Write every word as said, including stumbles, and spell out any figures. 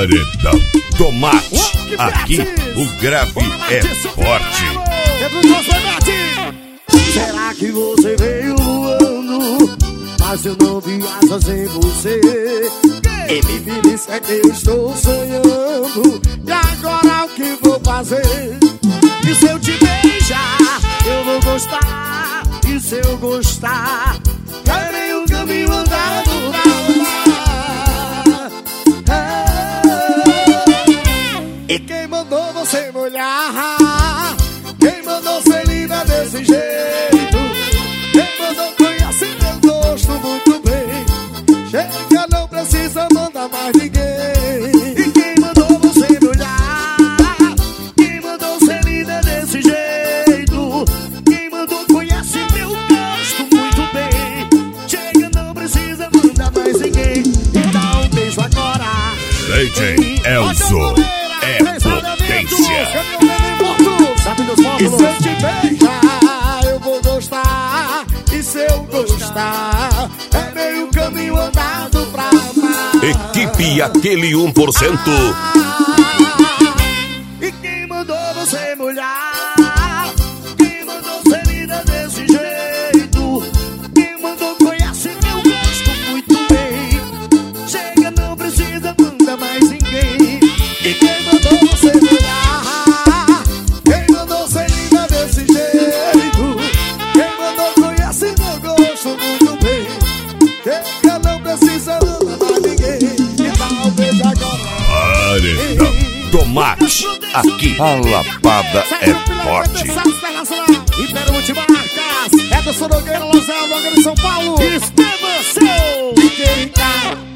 Paredão Tomate. Aqui o grave é forte. Será que você veio voando, mas eu não vi asas em você? E me feliz é que eu estou sonhando. E agora o que vou fazer? E se eu te beijar, eu vou gostar. E se eu gostar, é meio caminho andado pra E quem mandou você me olhar? Quem mandou ser linda desse jeito? Quem mandou conhecer meu gosto muito bem? Chega, não precisa mandar mais ninguém. E quem mandou você me olhar? Quem mandou ser linda desse jeito? Quem mandou conhecer meu gosto muito bem? Chega, não precisa mandar mais ninguém. E dá um beijo agora. D J Elzo é potência. E se eu te beijar, eu vou gostar. E se eu gostar, é meio caminho andado pra amar. Equipe aquele um por cento. E quem mandou você me olhar? Quem mandou ser linda desse jeito? Quem mandou conhecer meu gosto muito bem? Chega, não precisa mandar mais ninguém. E quem mandou você me olhar? Quem mandou ser linda desse jeito? Quem mandou conhecer meu gosto muito bem? Chega, não precisa mandar mais ninguém. E talvez agora Paredão Tomate. Aqui a lapada é forte. Império Multimarcas, é do Sorogueira, Los Angeles, São Paulo. Estevam Seu.